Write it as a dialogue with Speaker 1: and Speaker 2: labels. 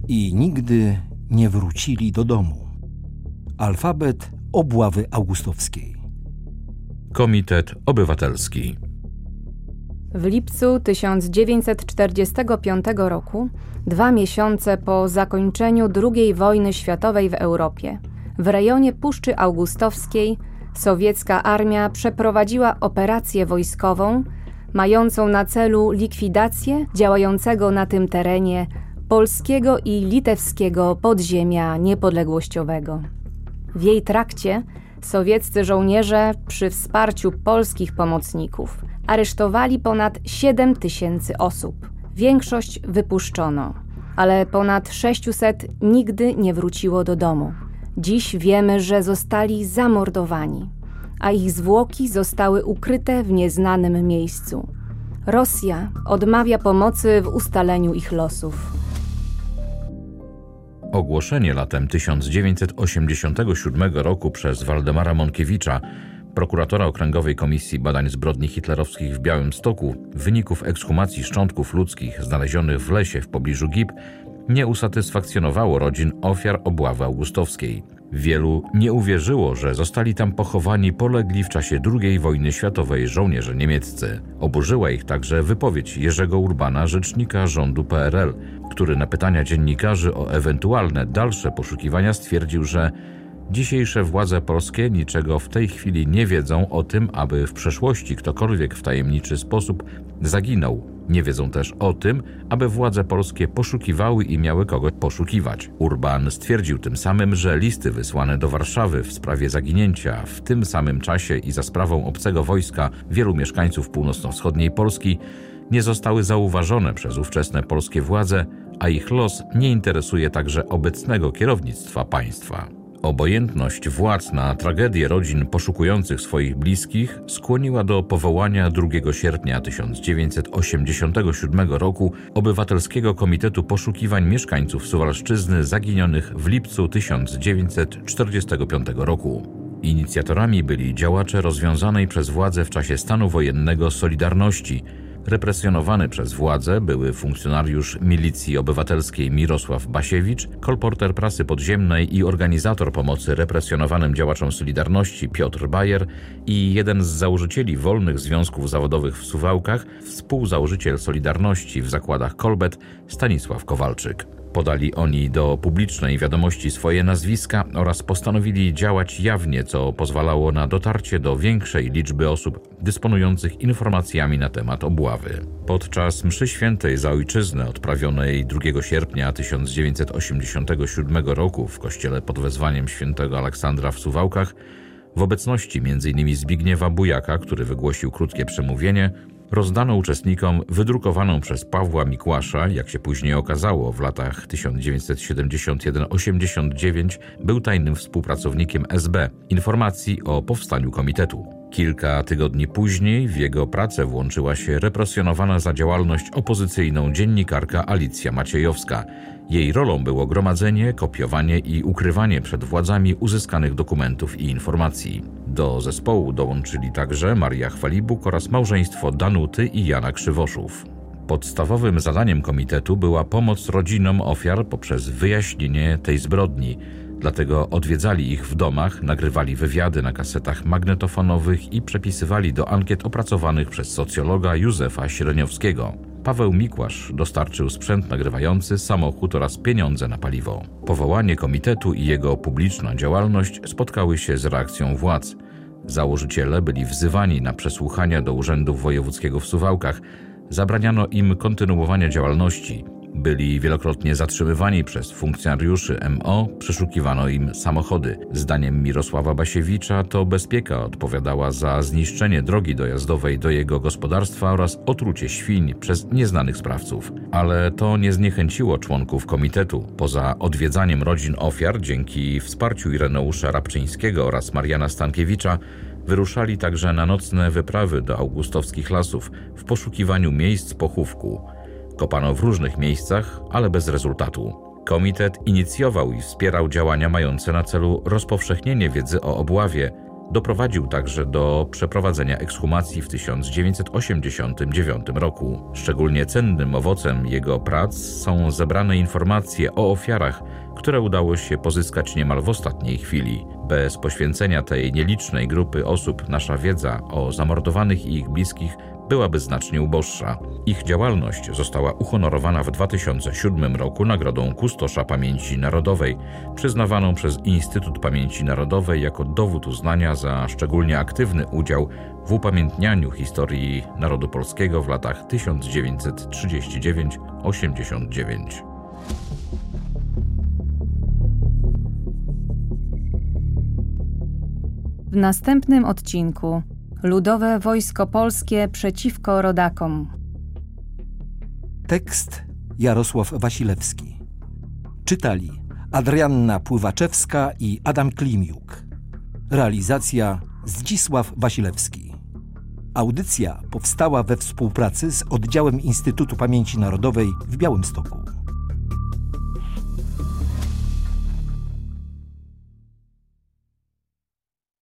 Speaker 1: i nigdy nie wrócili do domu. Alfabet obławy augustowskiej.
Speaker 2: Komitet Obywatelski.
Speaker 3: W lipcu 1945 roku, 2 miesiące po zakończeniu II wojny światowej w Europie, w rejonie Puszczy Augustowskiej sowiecka armia przeprowadziła operację wojskową mającą na celu likwidację działającego na tym terenie polskiego i litewskiego podziemia niepodległościowego. W jej trakcie sowieccy żołnierze przy wsparciu polskich pomocników aresztowali ponad 7 000 osób. Większość wypuszczono, ale ponad 600 nigdy nie wróciło do domu. Dziś wiemy, że zostali zamordowani, a ich zwłoki zostały ukryte w nieznanym miejscu. Rosja odmawia pomocy w ustaleniu ich losów.
Speaker 2: Ogłoszenie latem 1987 roku przez Waldemara Monkiewicza, prokuratora Okręgowej Komisji Badań Zbrodni Hitlerowskich w Białymstoku, wyników ekshumacji szczątków ludzkich znalezionych w lesie w pobliżu Gib, nie usatysfakcjonowało rodzin ofiar obławy augustowskiej. Wielu nie uwierzyło, że zostali tam pochowani polegli w czasie II wojny światowej żołnierze niemieccy. Oburzyła ich także wypowiedź Jerzego Urbana, rzecznika rządu PRL, który na pytania dziennikarzy o ewentualne dalsze poszukiwania stwierdził, że dzisiejsze władze polskie niczego w tej chwili nie wiedzą o tym, aby w przeszłości ktokolwiek w tajemniczy sposób zaginął. Nie wiedzą też o tym, aby władze polskie poszukiwały i miały kogo poszukiwać. Urban stwierdził tym samym, że listy wysłane do Warszawy w sprawie zaginięcia w tym samym czasie i za sprawą obcego wojska wielu mieszkańców północno-wschodniej Polski nie zostały zauważone przez ówczesne polskie władze, a ich los nie interesuje także obecnego kierownictwa państwa. Obojętność władz na tragedię rodzin poszukujących swoich bliskich skłoniła do powołania 2 sierpnia 1987 roku Obywatelskiego Komitetu Poszukiwań Mieszkańców Suwalszczyzny zaginionych w lipcu 1945 roku. Inicjatorami byli działacze rozwiązanej przez władze w czasie stanu wojennego Solidarności. Represjonowany przez władze były funkcjonariusz Milicji Obywatelskiej Mirosław Basiewicz, kolporter prasy podziemnej i organizator pomocy represjonowanym działaczom Solidarności Piotr Bajer i jeden z założycieli wolnych związków zawodowych w Suwałkach, współzałożyciel Solidarności w zakładach Kolbet Stanisław Kowalczyk. Podali oni do publicznej wiadomości swoje nazwiska oraz postanowili działać jawnie, co pozwalało na dotarcie do większej liczby osób dysponujących informacjami na temat obławy. Podczas mszy świętej za ojczyznę odprawionej 2 sierpnia 1987 roku w kościele pod wezwaniem świętego Aleksandra w Suwałkach, w obecności m.in. Zbigniewa Bujaka, który wygłosił krótkie przemówienie, rozdano uczestnikom wydrukowaną przez Pawła Mikłasza, jak się później okazało, w latach 1971-89 był tajnym współpracownikiem SB, informacji o powstaniu komitetu. Kilka tygodni później w jego pracę włączyła się represjonowana za działalność opozycyjną dziennikarka Alicja Maciejowska. Jej rolą było gromadzenie, kopiowanie i ukrywanie przed władzami uzyskanych dokumentów i informacji. Do zespołu dołączyli także Maria Chwalibuk oraz małżeństwo Danuty i Jana Krzywoszów. Podstawowym zadaniem komitetu była pomoc rodzinom ofiar poprzez wyjaśnienie tej zbrodni. Dlatego odwiedzali ich w domach, nagrywali wywiady na kasetach magnetofonowych i przepisywali do ankiet opracowanych przez socjologa Józefa Śreniowskiego. Paweł Mikłasz dostarczył sprzęt nagrywający, samochód oraz pieniądze na paliwo. Powołanie komitetu i jego publiczna działalność spotkały się z reakcją władz. Założyciele byli wzywani na przesłuchania do Urzędu Wojewódzkiego w Suwałkach. Zabraniano im kontynuowania działalności. Byli wielokrotnie zatrzymywani przez funkcjonariuszy MO, przeszukiwano im samochody. Zdaniem Mirosława Basiewicza to bezpieka odpowiadała za zniszczenie drogi dojazdowej do jego gospodarstwa oraz otrucie świń przez nieznanych sprawców. Ale to nie zniechęciło członków komitetu. Poza odwiedzaniem rodzin ofiar, dzięki wsparciu Ireneusza Rabczyńskiego oraz Mariana Stankiewicza, wyruszali także na nocne wyprawy do augustowskich lasów w poszukiwaniu miejsc pochówku. Kopano w różnych miejscach, ale bez rezultatu. Komitet inicjował i wspierał działania mające na celu rozpowszechnienie wiedzy o obławie, Doprowadził także do przeprowadzenia ekshumacji w 1989 roku. Szczególnie cennym owocem jego prac są zebrane informacje o ofiarach, które udało się pozyskać niemal w ostatniej chwili. Bez poświęcenia tej nielicznej grupy osób nasza wiedza o zamordowanych i ich bliskich byłaby znacznie uboższa. Ich działalność została uhonorowana w 2007 roku Nagrodą Kustosza Pamięci Narodowej, przyznawaną przez Instytut Pamięci Narodowej jako dowód uznania za szczególnie aktywny udział w upamiętnianiu historii narodu polskiego w latach 1939–89.
Speaker 3: W następnym odcinku Ludowe Wojsko Polskie przeciwko rodakom.
Speaker 1: Tekst Jarosław Wasilewski. Czytali Adrianna Pływaczewska i Adam Klimiuk. Realizacja Zdzisław Wasilewski. Audycja powstała we współpracy z Oddziałem Instytutu Pamięci Narodowej w Białymstoku.